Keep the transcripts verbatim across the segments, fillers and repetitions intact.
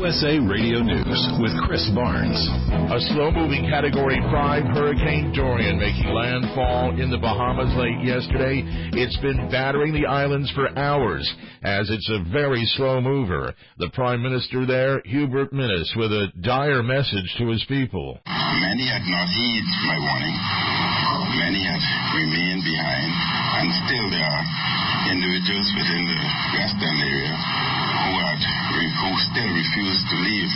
S A Radio News with Chris Barnes. A slow-moving Category five Hurricane Dorian making landfall in the Bahamas late yesterday. It's been battering the islands for hours as it's a very slow mover. The Prime Minister there, Hubert Minnis, with a dire message to his people. Many had not heeded my warning. Many had remained behind, and still there are individuals within the western area who had who still refuse to leave.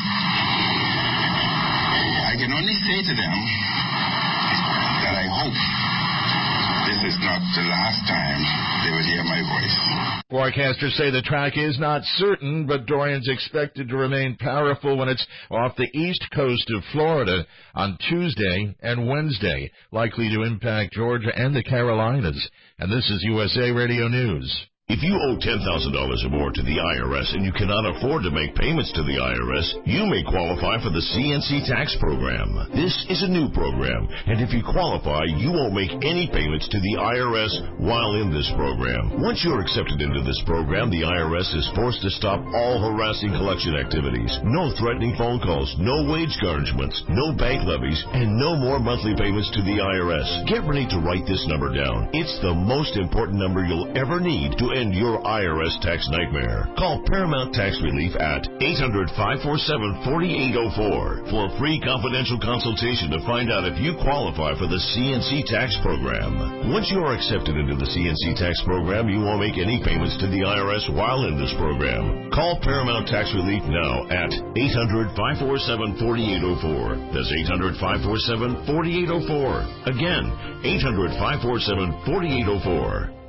I can only say to them that I hope this is not the last time they will hear my voice. Forecasters say the track is not certain, but Dorian's expected to remain powerful when it's off the east coast of Florida on Tuesday and Wednesday, likely to impact Georgia and the Carolinas. And this is U S A Radio News. If you owe ten thousand dollars or more to the I R S and you cannot afford to make payments to the I R S, you may qualify for the C N C tax program. This is a new program, and if you qualify, you won't make any payments to the I R S while in this program. Once you're accepted into this program, the I R S is forced to stop all harassing collection activities. No threatening phone calls, no wage garnishments, no bank levies, and no more monthly payments to the I R S. Get ready to write this number down. It's the most important number you'll ever need to end your I R S tax nightmare. Call Paramount Tax Relief at eight hundred, five four seven, four eight zero four for a free confidential consultation to find out if you qualify for the C N C tax program. Once you are accepted into the C N C tax program, you won't make any payments to the I R S while in this program. Call Paramount Tax Relief now at eight hundred, five four seven, four eight zero four. That's eight hundred, five four seven, four eight zero four. Again, eight hundred, five four seven, four eight zero four.